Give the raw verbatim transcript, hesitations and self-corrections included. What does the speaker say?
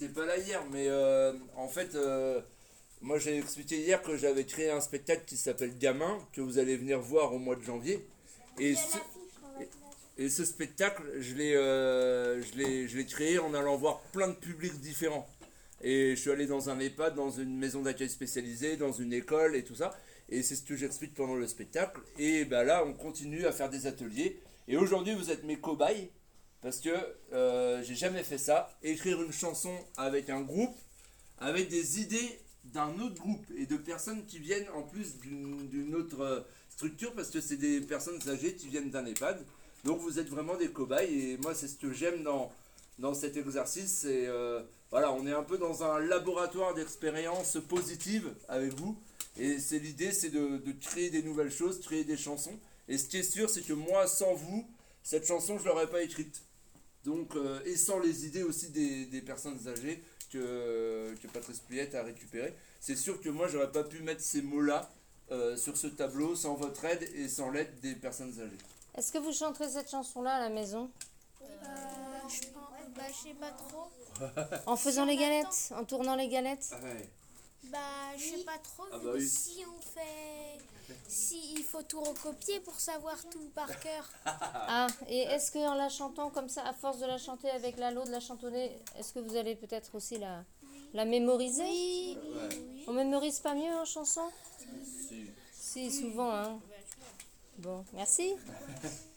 t'étais pas là hier, mais euh, en fait, euh, moi j'ai expliqué hier que j'avais créé un spectacle qui s'appelle Gamin, que vous allez venir voir au mois de janvier. Et ce, et ce spectacle, je l'ai euh, je l'ai- je l'ai créé en allant voir plein de publics différents. Et je suis allé dans un EHPAD, dans une maison d'accueil spécialisée, dans une école et tout ça. Et c'est ce que j'explique pendant le spectacle. Et ben là, on continue à faire des ateliers. Et aujourd'hui, vous êtes mes cobayes. Parce que euh, j'ai jamais fait ça. Écrire une chanson avec un groupe, avec des idées d'un autre groupe et de personnes qui viennent en plus d'une d'une autre euh, structure parce que c'est des personnes âgées qui viennent d'un EHPAD. Donc vous êtes vraiment des cobayes et moi c'est ce que j'aime dans, dans cet exercice. C'est euh, voilà, on est un peu dans un laboratoire d'expériences positives avec vous et c'est l'idée, c'est de, de créer des nouvelles choses, créer des chansons. Et ce qui est sûr, c'est que moi, sans vous, cette chanson, je l'aurais pas écrite. Donc, euh, et sans les idées aussi des, des personnes âgées que, que Patrice Puyette a récupérées. C'est sûr que moi, j'aurais pas pu mettre ces mots-là euh, sur ce tableau sans votre aide et sans l'aide des personnes âgées. Est-ce que vous chanterez cette chanson-là à la maison? Euh, je pense, bah, je sais pas trop. En faisant les galettes? En tournant les galettes? Ah ouais. Bah, je sais pas trop. Ah vu bah que oui. Si on fait, si il faut tout recopier pour savoir tout par cœur. Ah, et est-ce qu'en la chantant comme ça, à force de la chanter avec la lot, de la chantonner, est-ce que vous allez peut-être aussi la, la mémoriser? Oui, Ouais. oui. On mémorise pas mieux en chanson? Si. Si, souvent, hein. Bon, merci.